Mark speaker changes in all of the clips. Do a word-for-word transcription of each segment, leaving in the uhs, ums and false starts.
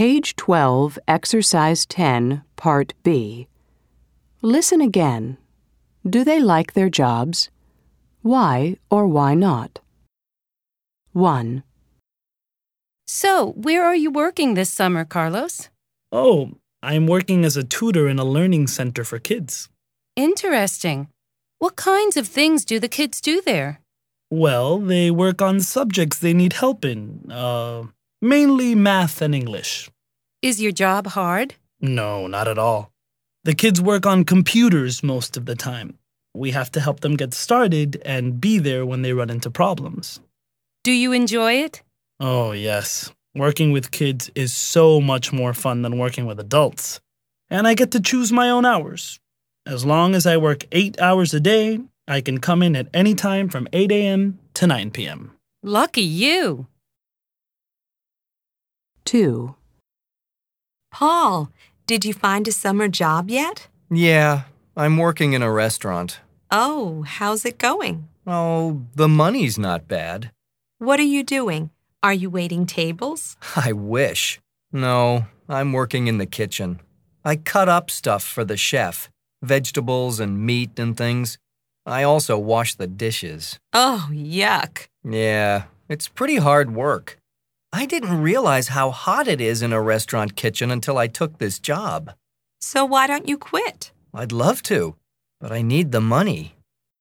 Speaker 1: Page twelve, Exercise ten, Part B. Listen again. Do they like their jobs? Why or why not? one.
Speaker 2: So, where are you working this summer, Carlos?
Speaker 3: Oh, I'm working as a tutor in a learning center for kids.
Speaker 2: Interesting. What kinds of things do the kids do there?
Speaker 3: Well, they work on subjects they need help in, uh, mainly math and English.
Speaker 2: Is your job hard?
Speaker 3: No, not at all. The kids work on computers most of the time. We have to help them get started and be there when they run into problems.
Speaker 2: Do you enjoy it?
Speaker 3: Oh, yes. Working with kids is so much more fun than working with adults. And I get to choose my own hours. As long as I work eight hours a day, I can come in at any time from eight a.m. to nine p.m.
Speaker 2: Lucky you.
Speaker 1: two.
Speaker 4: Paul, did you find a summer job yet?
Speaker 5: Yeah, I'm working in a restaurant.
Speaker 4: Oh, how's it going?
Speaker 5: Oh, the money's not bad.
Speaker 4: What are you doing? Are you waiting tables?
Speaker 5: I wish. No, I'm working in the kitchen. I cut up stuff for the chef, vegetables and meat and things. I also wash the dishes.
Speaker 4: Oh, yuck.
Speaker 5: Yeah, it's pretty hard work. I didn't realize how hot it is in a restaurant kitchen until I took this job.
Speaker 4: So why don't you quit?
Speaker 5: I'd love to, but I need the money.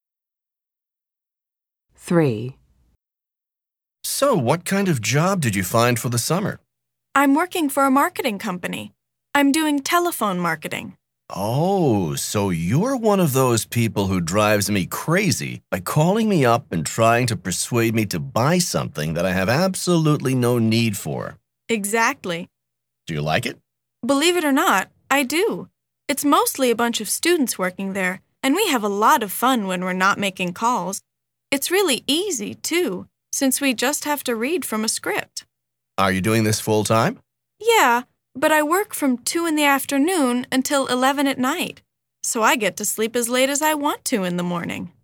Speaker 1: three.
Speaker 6: So, what kind of job did you find for the summer?
Speaker 7: I'm working for a marketing company. I'm doing telephone marketing.
Speaker 6: Oh, so you're one of those people who drives me crazy by calling me up and trying to persuade me to buy something that I have absolutely no need for.
Speaker 7: Exactly.
Speaker 6: Do you like it?
Speaker 7: Believe it or not, I do. It's mostly a bunch of students working there, and we have a lot of fun when we're not making calls. It's really easy, too, since we just have to read from a script.
Speaker 6: Are you doing this full time?
Speaker 7: Yeah, but I work from two in the afternoon until eleven at night, so I get to sleep as late as I want to in the morning.